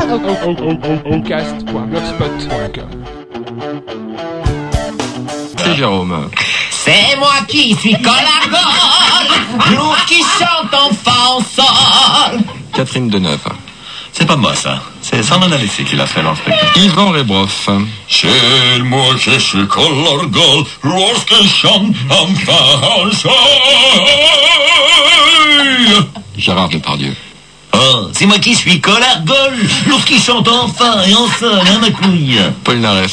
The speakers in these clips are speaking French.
Cast.blogspot.com. C'est Jérôme. C'est moi qui suis Colargol, l'ours qui chante enfin au sol. Catherine Deneuve. C'est pas moi ça, c'est Sandrine Alexis qui l'a fait dans le spectacle. Yvan Rebroff. C'est moi qui suis Colargol, lorsque chante enfin au sol. Gérard Depardieu. Oh, c'est moi qui suis Colargol, l'ours qui chante enfin et en sol, hein ma couille. Paul Naref.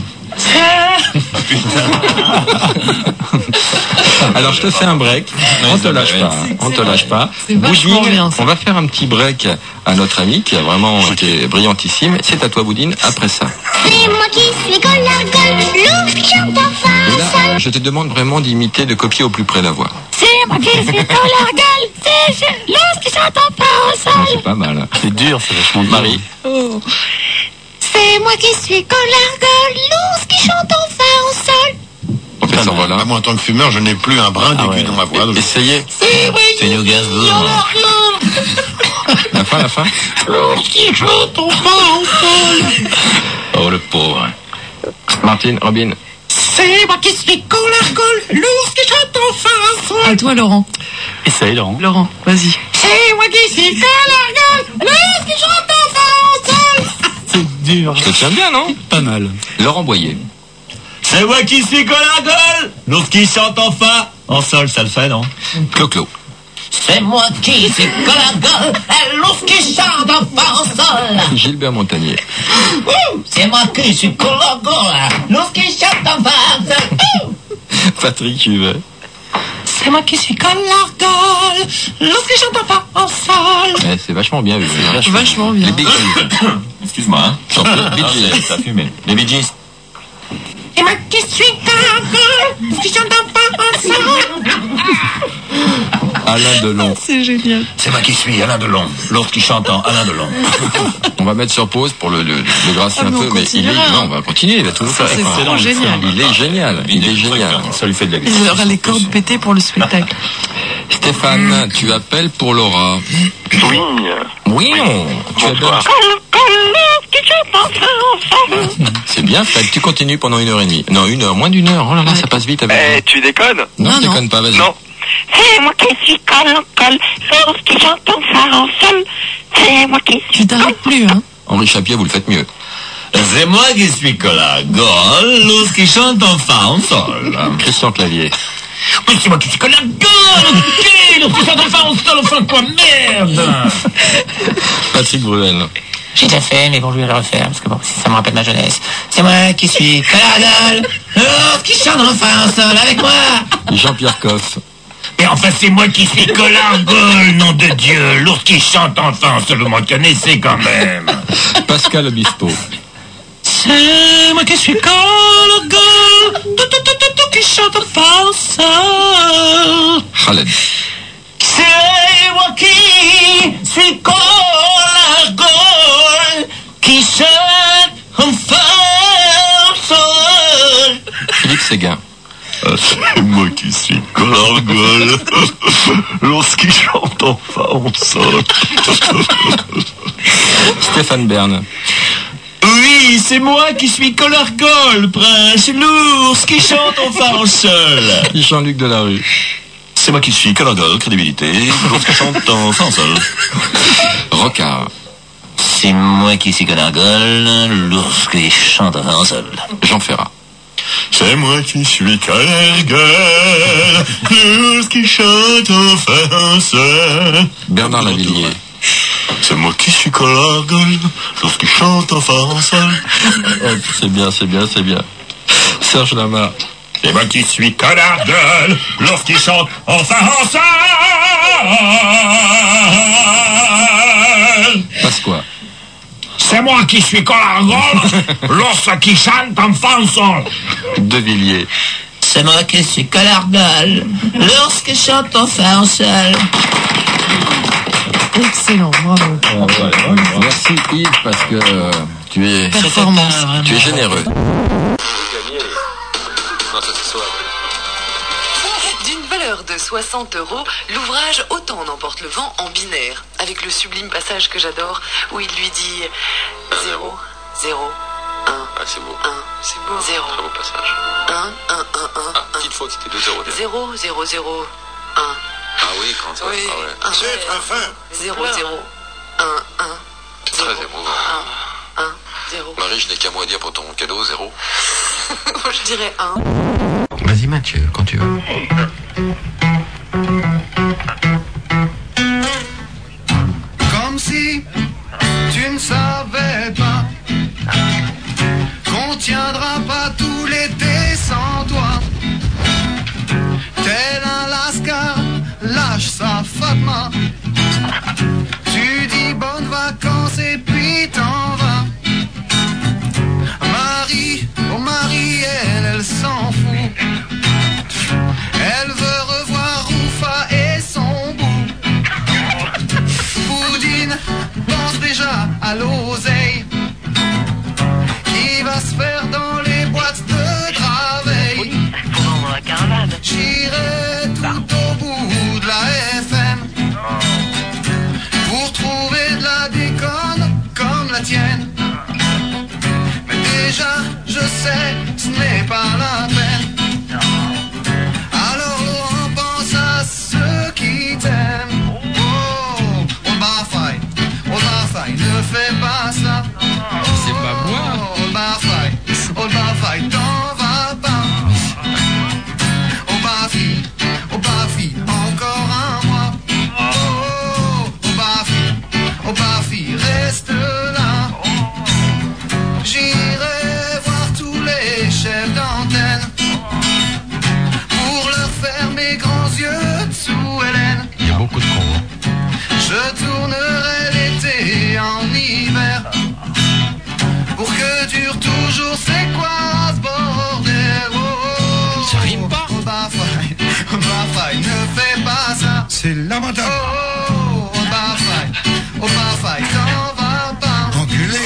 Alors je te fais un break, on te lâche pas, on te lâche pas. Boudine, on va faire un petit break à notre ami qui a vraiment été brillantissime. C'est à toi Boudine, après ça. C'est moi qui suis Colargol, l'ours qui chante enfin Et là, je te demande vraiment d'imiter, de copier au plus près la voix. C'est moi qui suis Colargol, c'est l'ours qui chante enfin au Non, sol. c'est pas mal. C'est dur, c'est vachement dur. Marie. Oh. C'est moi qui suis Colargol, l'ours qui chante enfin au sol. Professeur Rollin. Moi, en tant que fumeur, je n'ai plus un brin d'aigu dans ma voix. donc- Essayez. C'est moi qui C'est New Gainsbourg. La fin. l'ours qui chante enfin au sol. Oh le pauvre. Martine, Robin. C'est moi qui suis Colargol, l'ours qui chante enfin au sol. À toi, Laurent. Essaye Laurent. Laurent, vas-y. C'est moi qui suis Colargol, l'ours qui chante enfin au sol. C'est dur. Je te tiens bien, non? Pas mal. Laurent Boyer. C'est moi qui suis Colargol, l'ours qui chante enfin en sol, ça le fait non? Clo-Clo. C'est moi qui suis Colargol, l'ours qui chante enfin au sol. Gilbert Montagnier. C'est moi qui suis Colargol, l'ours qui chante enfin au sol. Patrick Juvet. C'est moi qui suis Colargol, l'ours qui chante enfin au sol. Eh, c'est vachement bien vu. hein. Vachement bien. Les Bee Gees. Excuse-moi, hein. J'en prie, Bee Gees. Ça a fumé. Les Bee Gees. C'est moi qui suis Colargol, l'ours qui chante enfin au sol. Alain Delon. C'est génial. C'est moi qui suis Alain Delon, l'ours qui chante en Alain Delon. On va mettre sur pause pour le gracier Ah, un mais peu, on mais il est, continuera. non, on va continuer, il va tout nous faire. c'est vraiment génial. Il est génial, il est génial. Ça lui fait de la Il aura les cordes pétées pour le spectacle. Stéphane, tu appelles pour Laura. Oui, Oui, tu appelles. bonsoir. C'est bien fait, tu continues pendant 1h30. Non, 1 heure, moins d'1 heure. Oh là là, ça passe vite avec Eh, toi. tu déconnes? Non, non, je déconne pas, vas-y. Non. C'est moi qui suis Colargol, l'ours qui chante enfin au sol. C'est moi qui suis. Tu t'arrêtes plus, hein. Henri Chapier, vous le faites mieux. C'est moi qui suis Colargol, l'ours qui chante enfin en sol. Christian Clavier. Oui, c'est moi qui suis Colargol, ok, l'ours qui chante enfin au sol, enfin quoi, merde. Patrick Bruel. J'ai déjà fait, mais bon, je vais le refaire, parce que bon, ça me rappelle ma jeunesse. C'est moi qui suis Colargol, l'ours qui chante enfin au sol, avec moi. Jean-Pierre Coff. Mais enfin, c'est moi qui suis Colargol, nom de Dieu, l'ours qui chante enfin au sol, vous m'en connaissez quand même. Pascal Obispo. C'est moi qui suis Colargol, tout qui chante enfin au sol. Khaled. C'est moi qui suis Colargol, qui chante enfin au sol. Philippe Séguin. C'est moi qui suis Colargol, l'ours qui chante enfin en sol. Stéphane Bern. Oui, c'est moi qui suis Colargol, prince l'ours qui chante enfin en sol. Jean-Luc Delarue. C'est moi qui suis Colargol, crédibilité, l'ours qui chante enfin en sol. Rocard. C'est moi qui suis Colargol, l'ours qui chante enfin en sol. Jean Ferrat. C'est moi qui suis Colargol, l'ours qui chante enfin en sol. Bernard Lavillier. C'est moi qui suis Colargol, l'ours qui chante enfin en sol. C'est bien, c'est bien, c'est bien. Serge Lama. C'est moi qui suis Colargol, l'ours qui chante enfin en sol. Pasqua. C'est moi qui suis Colargol, l'ours qui chante enfin au sol. De Villiers. C'est moi qui suis Colargol, l'ours qui chante enfin au sol. Excellent, bravo. Merci Yves parce que tu es généreux. D'une valeur de 60 €, l'ouvrage Autant n'emporte le vent en binaire, avec le sublime passage que j'adore où il lui dit 0, 0, 1. Ah, c'est beau. 1, C'est beau. 0. Très beau passage. 1, 1, 1, 1. Ah, petite faute, c'était 2-0 déjà. 0, 0, 0, 1. Ah oui, quand ça. Oui. Ah ouais. C'est très fin. 0, 0, 1, 1. C'est très émouvant. 1, 1, 0. Marie, je n'ai qu'un mot à dire pour ton cadeau, 0. Je dirais 1. Vas-y Mathieu, quand tu veux. Comme si tu ne savais pas qu'on tiendra pas tout l'été sans toi. Tel un lascar lâche sa Fatma. Tu dis bonnes vacances et puis t'en vas. Marie, oh Marie, elle s'en fout. Elle veut revoir Roufa et son bout. Boudine pense déjà à l'oseille qui va se faire dans les boîtes de Draveil. J'irai tout au bout de la FM pour trouver de la déconne comme la tienne. Mais déjà, je sais, ce n'est pas la peine. Alors on pense à ceux qui t'aiment. Oh, on barfaille, ne fais pas ça. C'est pas moi. On barfaille, t'en vas pas. On bafie, encore un mois. Oh, on bafie, reste là. J'irai voir tous les chefs d'antenne pour leur faire mes grands yeux sous Hélène. Il y a beaucoup de cons. Je tournerai l'été en hiver pour que dure toujours c'est quoi ce bordel. Oh, Ça rime pas. On baffaille, ne fais pas ça. C'est lamentable. Oh, on baffaille, t'en vas pas. Enculé.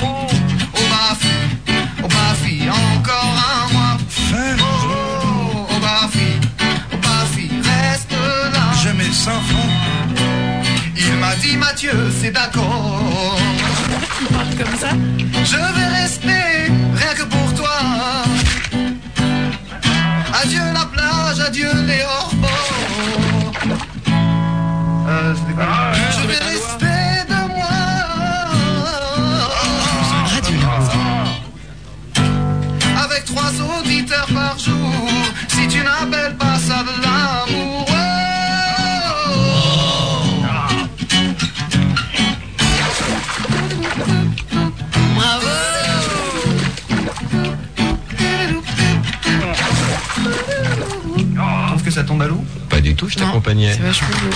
On bafie, encore un mois. Oh, on bafie, reste là. Jamais sans fond. Il m'a dit Mathieu, c'est d'accord. Tu parles comme ça? Je vais rester, rien que pour toi. Adieu la plage, adieu les hors-bords. Je vais rester de moi. Avec 3 auditeurs par jour. Si tu n'appelles pas ça de l'amour. Bravo! Tu trouves que ça tombe à l'eau? Pas du tout, je t'accompagnais. C'est vachement beau.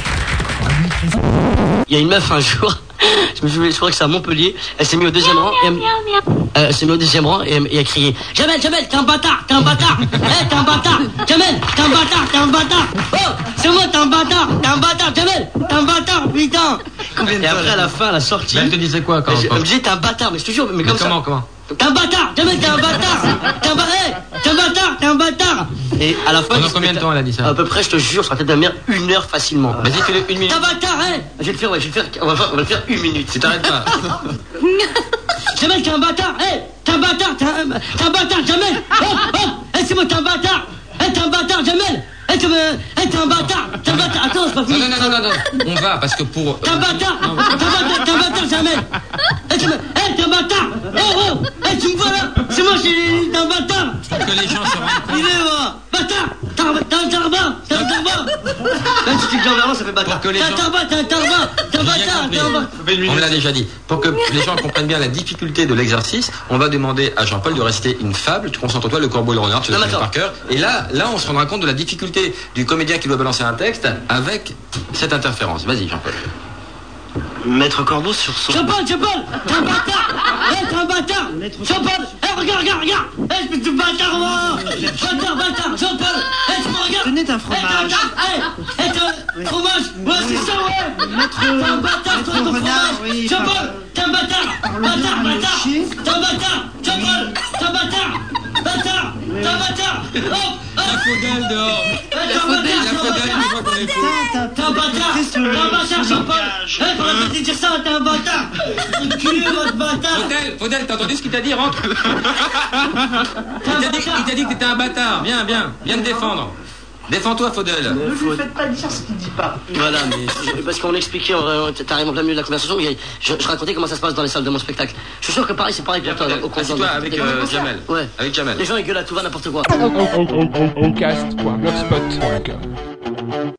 Il y a une meuf un jour, je crois que c'est à Montpellier, elle s'est mise au deuxième rang et elle a crié Jamel, t'es un bâtard, t'es un bâtard, t'es un bâtard, Jamel, t'es un bâtard, t'es un bâtard, oh, c'est moi, t'es un bâtard, Jamel, t'es un bâtard, putain. Et après à la fin, à la sortie, Mais elle te disait quoi quand elle me disait t'es un bâtard, mais je te jure, mais comme ça. Comment T'es un bâtard, Jamel, t'es un bâtard, t'es un bâtard. Et à la fin, pendant combien de temps elle a dit ça? À peu près, je te jure, sur la tête de la mer, 1 heure facilement. Vas-y, fais-le 1 minute. T'es un bâtard, hein. Je vais le faire, on va le faire 1 minute. Tu t'arrêtes pas. Jamel, t'es un bâtard, t'es un bâtard, t'es un bâtard, Jamel. C'est moi, t'es un bâtard, t'es un bâtard, Jamel. T'es un bâtard, attends, c'est pas fini. Non, on va, parce que pour... T'es un bâtard, Jamel. T'es un bâtard. Tu me vois là, c'est moi, t'es un bâtard. Pour que les gens se rendent compte. Il est moi, bâtard. T'es un tarbat. Même si tu te l'enverras, ça fait bâtard. T'es un tarbat, t'es un bâtard. On me l'a déjà dit. Pour que les gens comprennent bien la difficulté de l'exercice, on va demander à Jean-Paul de réciter une fable. Tu concentres-toi, le corbeau et le renard, tu le connais par cœur. Et là, on se rendra compte de la difficulté du comédien qui doit balancer un texte avec cette interférence. Vas-y, Jean-Paul. Mettre Corbeau sur son... Jean-Paul, t'es un bâtard. T'es un bâtard. Jean-Paul, regarde. Espèce de bâtard, moi. Bâtard, Jean-Paul. Tu me regardes. Tenez un fromage. Fromage. Ouais, c'est ça, ouais. T'es un bâtard, toi, ton fromage. Jean-Paul, t'es un bâtard. Bâtard. T'es un bâtard. Jean-Paul, t'es un bâtard. T'es un bâtard. Oh, Faudel dehors. La Faudel, je vois qu'on est fou. T'es un bâtard, Jean-Paul. Faut arrêter de dire ça, t'es un bâtard. Enculé, votre bâtard. Faudel, t'as entendu ce qu'il t'a dit, rentre. Il t'a dit que t'étais un bâtard. Viens te défendre. Défends-toi, Faudel. Ne lui faites pas dire ce qu'il dit pas. Voilà, mais parce qu'on expliquait, t'arrives en plein milieu de la conversation, je racontais comment ça se passe dans les salles de mon spectacle. Je suis sûr que pareil, c'est pareil pour toi. Assis-toi avec Jamel. Ouais. Avec Jamel. Les gens ils gueulent à tout va n'importe quoi. Oncast.blogspot.com